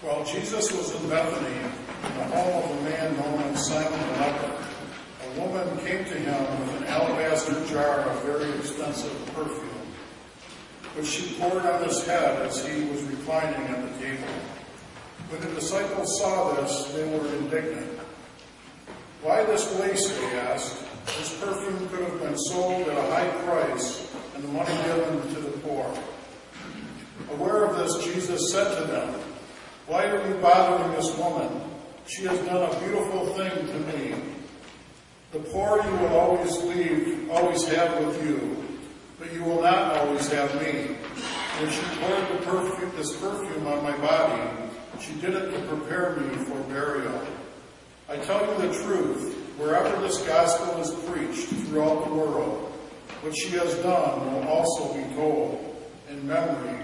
While Jesus was in Bethany, in the home of a man known as Simon the leper, a woman came to him with an alabaster jar of very expensive perfume, which she poured on his head as he was reclining at the table. When the disciples saw this, they were indignant. "Why this waste?" they asked. "This perfume could have been sold at a high price and the money given to the poor." Aware of this, Jesus said to them, "Why are you bothering this woman? She has done a beautiful thing to me. The poor you will always have with you, but you will not always have me. When she poured this perfume on my body, she did it to prepare me for burial. I tell you the truth, wherever this gospel is preached throughout the world, what she has done will also be told in memory